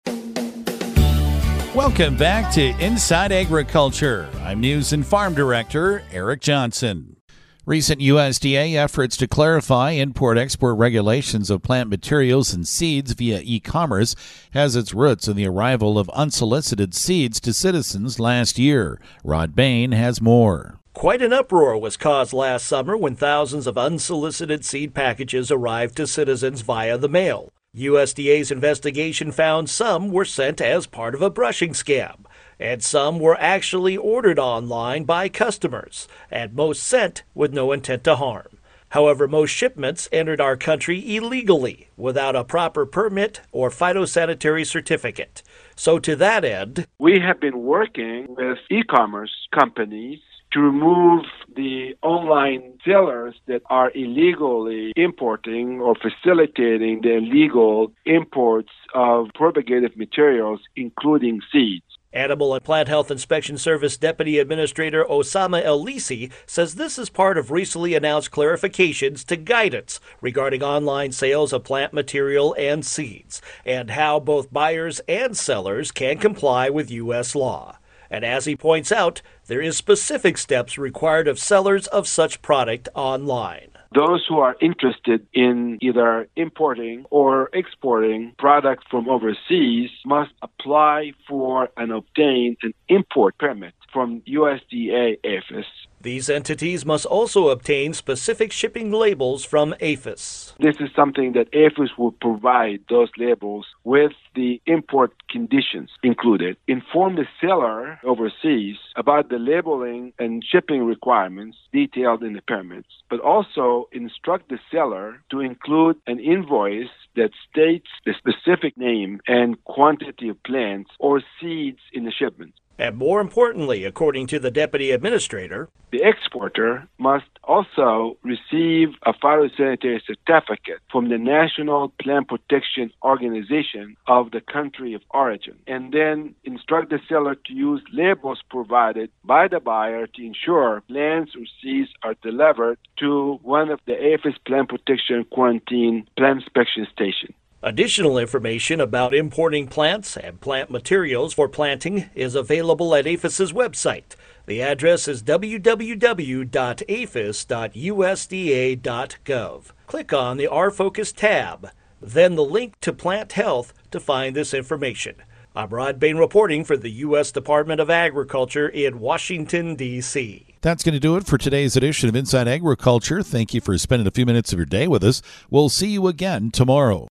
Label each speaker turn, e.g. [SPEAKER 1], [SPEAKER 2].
[SPEAKER 1] Welcome back to Inside Agriculture. I'm News and Farm Director Eric Johnson. Recent USDA efforts to clarify import-export regulations of plant materials and seeds via e-commerce has its roots in the arrival of unsolicited seeds to citizens last year. Rod Bain has more.
[SPEAKER 2] Quite an uproar was caused last summer when thousands of unsolicited seed packages arrived to citizens via the mail. USDA's investigation found some were sent as part of a brushing scam, and some were actually ordered online by customers, and most sent with no intent to harm. However, most shipments entered our country illegally without a proper permit or phytosanitary certificate. So to that end,
[SPEAKER 3] we have been working with e-commerce companies to remove the online sellers that are illegally importing or facilitating the illegal imports of propagative materials, including seeds.
[SPEAKER 2] Animal and Plant Health Inspection Service Deputy Administrator Osama El-Lisi says this is part of recently announced clarifications to guidance regarding online sales of plant material and seeds, and how both buyers and sellers can comply with U.S. law. And as he points out, there is specific steps required of sellers of such product online.
[SPEAKER 3] Those who are interested in either importing or exporting products from overseas must apply for and obtain an import permit from USDA APHIS.
[SPEAKER 2] These entities must also obtain specific shipping labels from APHIS.
[SPEAKER 3] This is something that APHIS will provide those labels with the import conditions included. Inform the seller overseas about the labeling and shipping requirements detailed in the permits, but also instruct the seller to include an invoice that states the specific name and quantity of plants or seeds in the shipment.
[SPEAKER 2] And more importantly, according to the Deputy Administrator,
[SPEAKER 3] the exporter must also receive a phytosanitary certificate from the National Plant Protection Organization of the country of origin, and then instruct the seller to use labels provided by the buyer to ensure plants or seeds are delivered to one of the APHIS Plant Protection Quarantine Plant Inspection Stations.
[SPEAKER 2] Additional information about importing plants and plant materials for planting is available at APHIS's website. The address is www.aphis.usda.gov. Click on the Our Focus tab, then the link to Plant Health to find this information. I'm Rod Bain reporting for the U.S. Department of Agriculture in Washington, D.C.
[SPEAKER 1] That's going to do it for today's edition of Inside Agriculture. Thank you for spending a few minutes of your day with us. We'll see you again tomorrow.